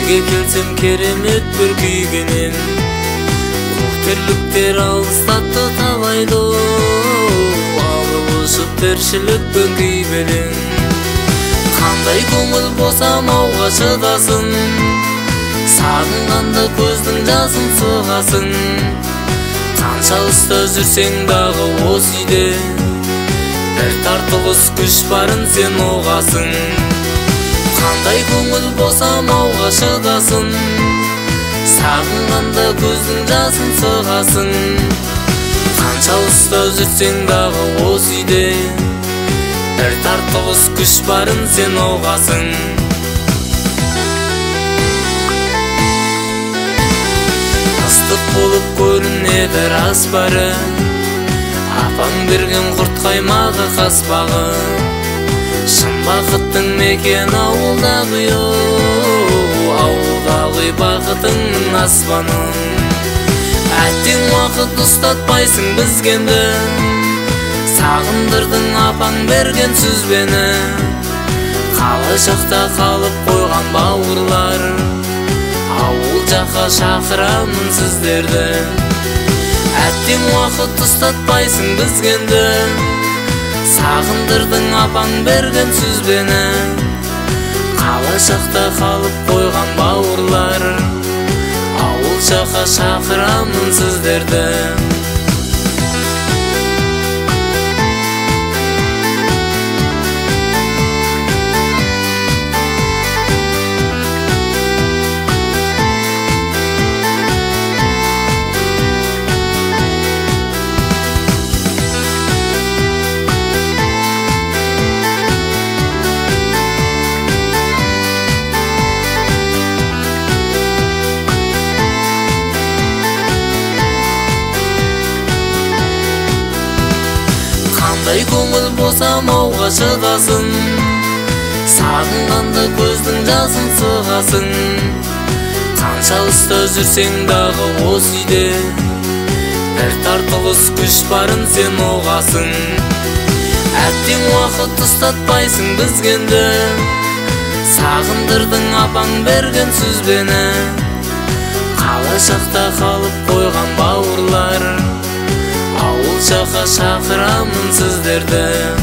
Сізге келсем керемет бір күйгенен, көктерліктер алыстатты талайды, алып ұшып тіршілікпен күйбелең. Қандай көңіл болсам ауға шыдасын, сағынғанда көздің жасын сығасың. Қанша ұста жүрсең дағы осы үйде, бір тартылыс күш барын сен оғасың. Қандай көңіл болсам ауға шыдасын, сағынғанда көздің жасын сығасың. Қанша ұста жүрсең дағы осы үйде, бір тартылыс күш барын сен оғасың. Ыстық болып көрінеді рас бары, апаң берген құрт қаймағы қаспағы. Шын бақыттың мекен ауылдағы, ауылдағы бақытыңның аспанын. Әттең уақыт ұстатпайсың бізгенді, сағындырдың апаң берген сөзбені. Қала жақта қалып қойған бауырлар, ауыл жаққа шақырамын сіздерді. Әттең уақыт ұстатпайсың бізгенді, сағындырдың апаң берген сөзбені. Қала жақта қалып қойған бауырлар, ауыл жаққа шақырамын сіздерді. Қандай көңіл болсам ауға шыдасын, сағынғанда көздің жасын сығасың. Қанша ұста жүрсең дағы осы үйде, бір тартылыс күш барын сен оғасың. Әттең уақыт ұстатпайсың бізгенді, сағындырдың апаң берген сөзбені. Қала жақта қалып қойған бауырлар, ауыл жаққа шақырамын сіздерді.